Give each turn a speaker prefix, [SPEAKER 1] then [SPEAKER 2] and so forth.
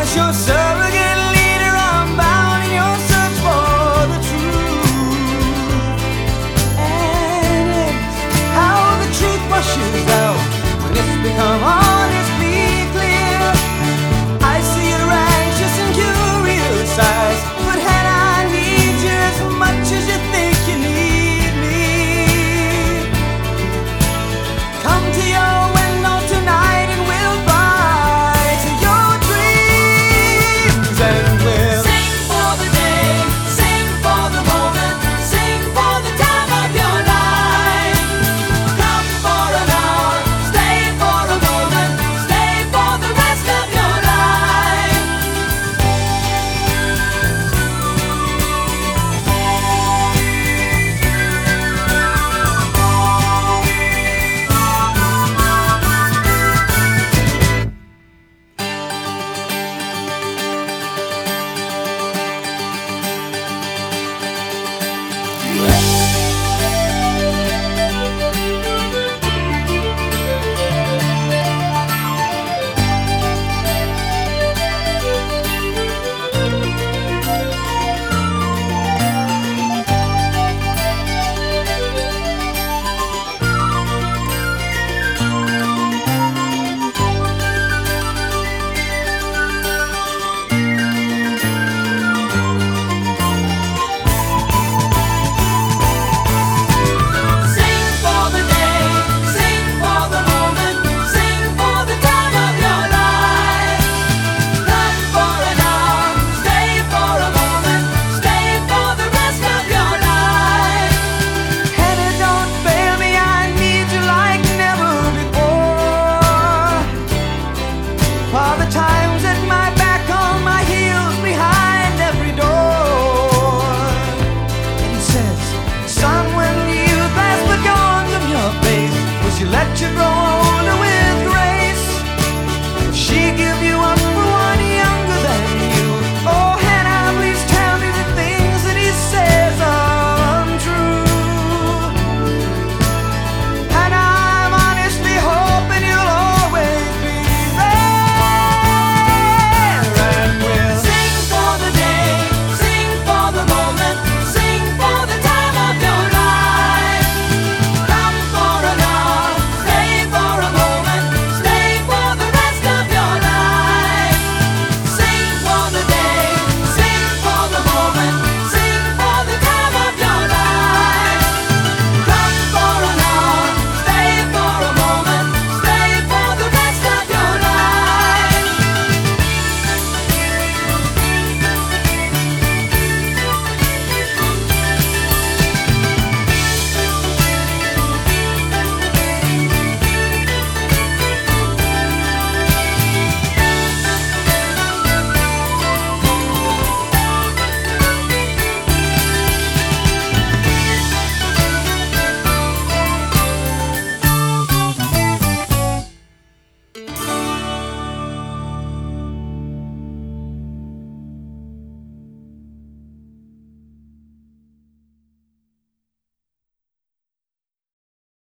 [SPEAKER 1] as your surrogate leader, I'm bound in your search for the truth. And it's how the truth washes out when it's become honestly clear. I see your anxious and curious eyes, but had I need you as much as you think you need me. Come to your window tonight and we'll bite to your dreams, and we'll
[SPEAKER 2] Sing for the day, sing for the moment, sing for the time of your life. Come for an hour, stay for a moment, stay for the rest of your life. Sing for the day, sing for the moment, sing for the time of your life. Come for an hour, stay for a moment, stay for the rest of your life.
[SPEAKER 1] Hannah, don't fail me, I need you like never before. Father Time's at my back, on my heels, behind every door. And he says, son, when youth has begun from your face, will she let you grow